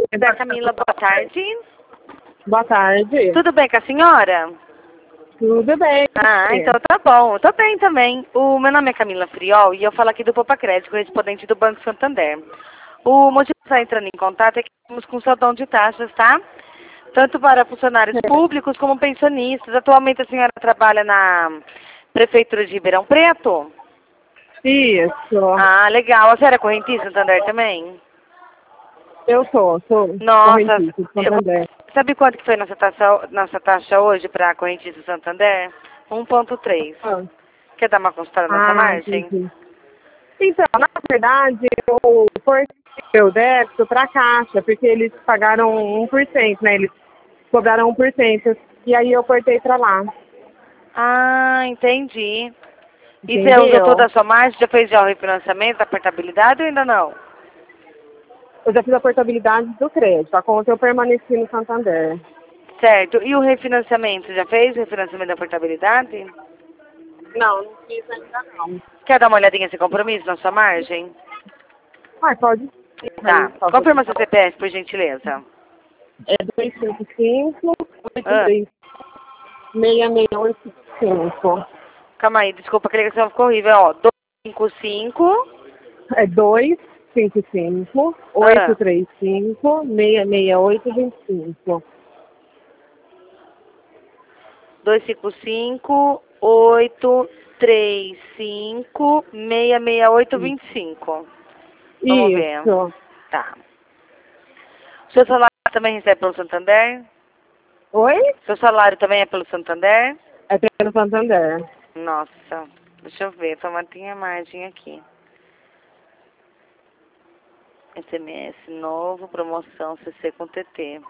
Da Camila, boa tarde. Boa tarde. Tudo bem com a senhora? Tudo bem. Ah, então tá bom. Eu tô bem também. O meu nome é Camila Friol e eu falo aqui do Poupa Crédito, correspondente do Banco Santander. O motivo de estar entrando em contato é que estamos com saldão de taxas, tá? Tanto para funcionários públicos como pensionistas. Atualmente a senhora trabalha na Prefeitura de Ribeirão Preto? Isso. Ah, legal. A senhora é correntista Santander também? Eu sou Nossa, correntista de Santander. sabe quanto que foi nossa taxa hoje para a correntista Santander? 1,3. Ah, Quer dar uma consultada na nossa margem? entendi. Então, na verdade, eu cortei o débito para a Caixa, porque eles pagaram 1%, né? Eles cobraram 1%. E aí eu cortei para lá. Ah, entendi. E você usou Entendeu? toda a sua margem? Já fez já o refinanciamento, a portabilidade ou ainda não? Eu já fiz a portabilidade do crédito. A conta eu permaneci no Santander. Certo. E o refinanciamento? Já fez o refinanciamento da portabilidade? Não fiz ainda não. Quer dar uma olhadinha sem compromisso na sua margem? Ah, pode ser. Tá. Confirma seu CPF, por gentileza. É 255 Ah, 83 6685. calma aí, desculpa, que a ligação ficou horrível. Ó, 255. É 255 Ah, 835 66825. 255-835-66825. Vamos ver. Isso. Tá. O seu salário também recebe pelo Santander? Oi? Seu salário também é pelo Santander? É pelo Santander. Nossa, deixa eu ver, só mantenha a margem aqui. SMS novo, promoção CC com TT.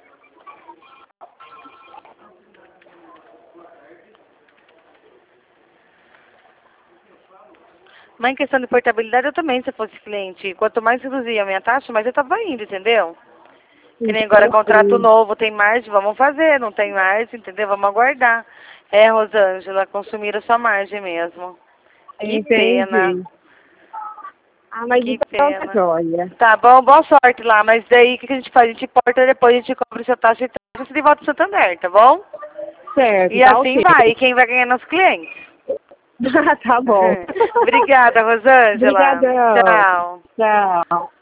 Mas em questão de portabilidade, eu também, se eu fosse cliente, quanto mais reduzia a minha taxa, mais eu tava indo, entendeu? Que nem agora contrato novo, tem margem, vamos fazer, não tem margem, entendeu? Vamos aguardar. É, Rosângela, consumir a sua margem mesmo. Que pena, Entendi. Ah, mas que então tá pena. joia. Tá bom, boa sorte lá, mas daí o que a gente faz? A gente porta depois, a gente cobra o seu taxa e taxa você de volta pro Santander, tá bom? Certo, E tá assim ok. vai, e quem vai ganhar nos clientes? Tá bom. Obrigada, Rosângela. Obrigadão. Tchau. Tchau.